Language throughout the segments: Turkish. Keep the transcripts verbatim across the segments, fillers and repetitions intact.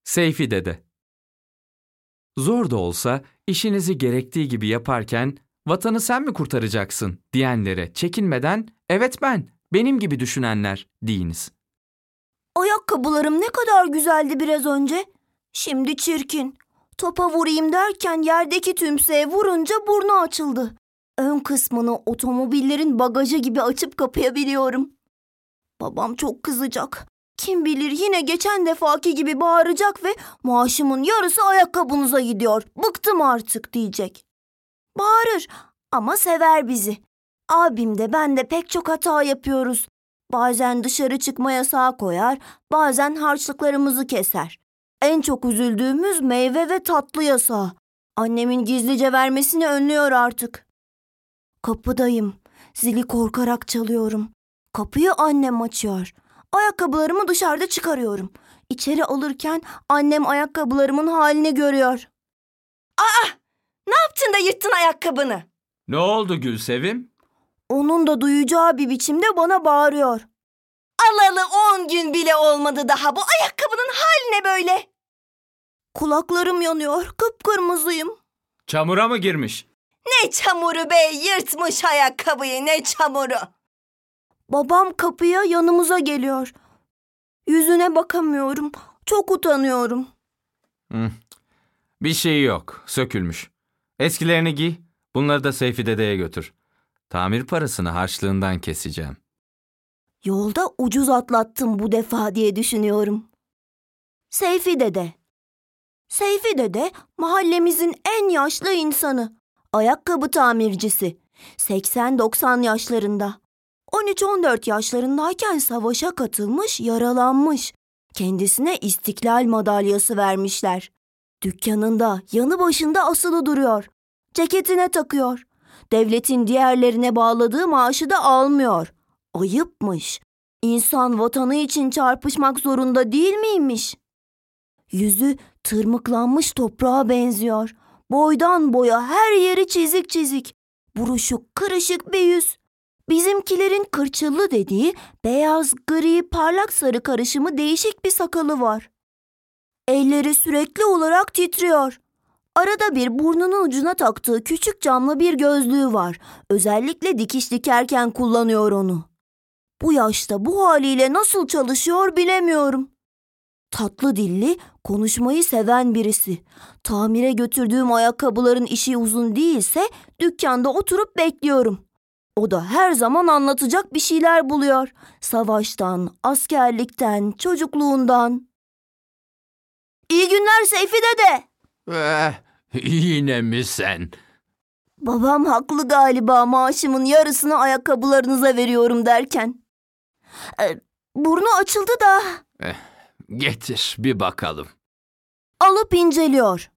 Seyfi Dede. Zor da olsa işinizi gerektiği gibi yaparken vatanı sen mi kurtaracaksın diyenlere çekinmeden evet ben, benim gibi düşünenler deyiniz. Ayakkabılarım ne kadar güzeldi biraz önce. Şimdi çirkin. Topa vurayım derken yerdeki tümseye vurunca burnu açıldı. Ön kısmını otomobillerin bagajı gibi açıp kapayabiliyorum. Babam çok kızacak. Kim bilir yine geçen defaki gibi bağıracak ve maaşımın yarısı ayakkabınıza gidiyor. Bıktım artık diyecek. Bağırır ama sever bizi. Abim de ben de pek çok hata yapıyoruz. Bazen dışarı çıkma yasağı koyar, bazen harçlıklarımızı keser. En çok üzüldüğümüz meyve ve tatlı yasağı. Annemin gizlice vermesini önlüyor artık. Kapıdayım. Zili korkarak çalıyorum. Kapıyı annem açıyor. Ayakkabılarımı dışarıda çıkarıyorum. İçeri alırken annem ayakkabılarımın halini görüyor. Aa! Ne yaptın da yırttın ayakkabını? Ne oldu Gülsevim? Onun da duyacağı bir biçimde bana bağırıyor. Alalı on gün bile olmadı daha, bu ayakkabının hali ne böyle? Kulaklarım yanıyor, kıpkırmızıyım. Çamura mı girmiş? Ne çamuru be, yırtmış ayakkabıyı, ne çamuru. Babam kapıya yanımıza geliyor. Yüzüne bakamıyorum, çok utanıyorum. Hı. Bir şey yok, sökülmüş. Eskilerini giy, bunları da Seyfi Dede'ye götür. Tamir parasını harçlığından keseceğim. Yolda ucuz atlattım bu defa diye düşünüyorum. Seyfi Dede. Seyfi Dede mahallemizin en yaşlı insanı. Ayakkabı tamircisi. seksen doksan yaşlarında. on üç on dört yaşlarındayken savaşa katılmış, yaralanmış. Kendisine İstiklal Madalyası vermişler. Dükkanında yanı başında asılı duruyor. Ceketine takıyor. Devletin diğerlerine bağladığı maaşı da almıyor. Ayıpmış. İnsan vatanı için çarpışmak zorunda değil miymiş? Yüzü tırmıklanmış toprağa benziyor. Boydan boya her yeri çizik çizik. Buruşuk, kırışık bir yüz. Bizimkilerin kırçıllı dediği beyaz, gri, parlak sarı karışımı değişik bir sakalı var. Elleri sürekli olarak titriyor. Arada bir burnunun ucuna taktığı küçük camlı bir gözlüğü var. Özellikle dikiş dikerken kullanıyor onu. Bu yaşta bu haliyle nasıl çalışıyor bilemiyorum. Tatlı dilli, konuşmayı seven birisi. Tamire götürdüğüm ayakkabıların işi uzun değilse dükkanda oturup bekliyorum. O da her zaman anlatacak bir şeyler buluyor. Savaştan, askerlikten, çocukluğundan. İyi günler Seyfi Dede. Eh, yine mi sen? Babam haklı galiba maaşımın yarısını ayakkabılarınıza veriyorum derken. Ee, burnu açıldı da. Eh, getir bir bakalım. Alıp inceliyor.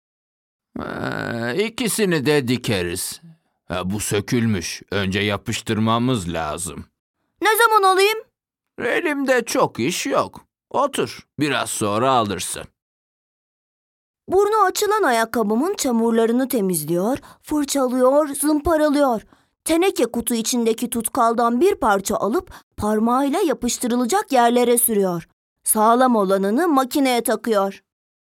Eh, ikisini de dikeriz. Ha, bu sökülmüş. Önce yapıştırmamız lazım. Ne zaman alayım? Elimde çok iş yok. Otur, biraz sonra alırsın. Burnu açılan ayakkabımın çamurlarını temizliyor, fırçalıyor, zımparalıyor. Teneke kutu içindeki tutkaldan bir parça alıp parmağıyla yapıştırılacak yerlere sürüyor. Sağlam olanını makineye takıyor.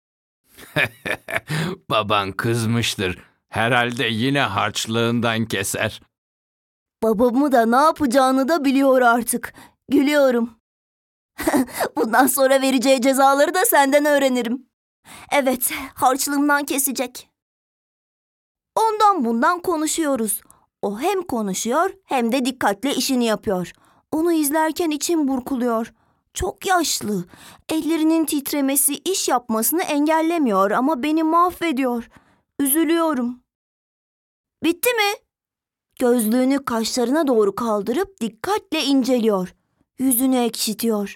Baban kızmıştır. Herhalde yine harçlığından keser. Babamı da ne yapacağını da biliyor artık. Gülüyorum. Bundan sonra vereceği cezaları da senden öğrenirim. Evet, harçlığımdan kesecek. Ondan bundan konuşuyoruz. O hem konuşuyor hem de dikkatle işini yapıyor. Onu izlerken içim burkuluyor. Çok yaşlı. Ellerinin titremesi iş yapmasını engellemiyor ama beni mahvediyor. Üzülüyorum. Bitti mi? Gözlüğünü kaşlarına doğru kaldırıp dikkatle inceliyor. Yüzünü ekşitiyor.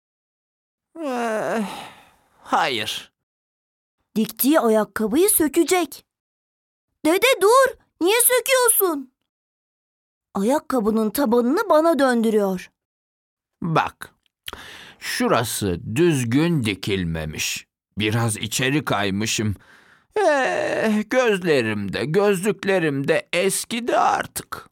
Eh, hayır. Diktiği ayakkabıyı sökecek. Dede dur, niye söküyorsun? Ayakkabının tabanını bana döndürüyor. Bak, şurası düzgün dikilmemiş. Biraz içeri kaymışım. Eh, gözlerim de gözlüklerim de eskidi artık.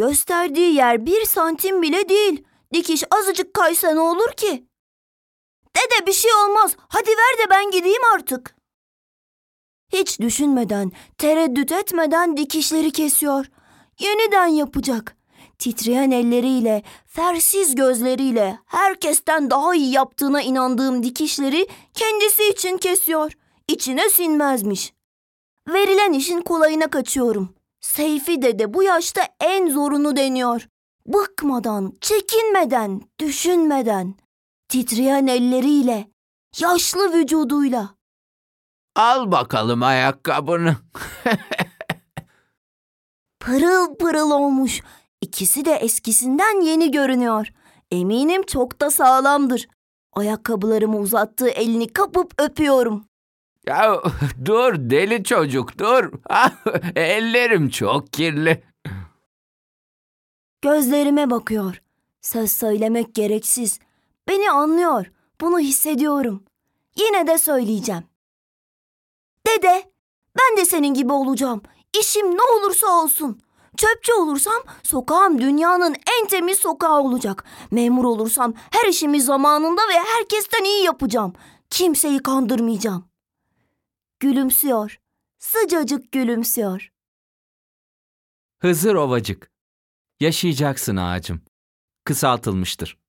Gösterdiği yer bir santim bile değil. Dikiş azıcık kaysa ne olur ki? Dede bir şey olmaz. Hadi ver de ben gideyim artık. Hiç düşünmeden, tereddüt etmeden dikişleri kesiyor. Yeniden yapacak. Titreyen elleriyle, fersiz gözleriyle herkesten daha iyi yaptığına inandığım dikişleri kendisi için kesiyor. İçine sinmezmiş. Verilen işin kolayına kaçıyorum. Seyfi dede bu yaşta en zorunu deniyor. Bıkmadan, çekinmeden, düşünmeden, titreyen elleriyle, yaşlı vücuduyla. Al bakalım ayakkabını. Pırıl pırıl olmuş. İkisi de eskisinden yeni görünüyor. Eminim çok da sağlamdır. Ayakkabılarımı uzattığı elini kapıp öpüyorum. Ya dur deli çocuk dur. Ellerim çok kirli. Gözlerime bakıyor. Söz söylemek gereksiz. Beni anlıyor. Bunu hissediyorum. Yine de söyleyeceğim. Dede, ben de senin gibi olacağım. İşim ne olursa olsun. Çöpçü olursam sokağım dünyanın en temiz sokağı olacak. Memur olursam her işimi zamanında ve herkesten iyi yapacağım. Kimseyi kandırmayacağım. Gülümsüyor. Sıcacık gülümsüyor. Hızır Ovacık. Yaşayacaksın ağacım. Kısaltılmıştır.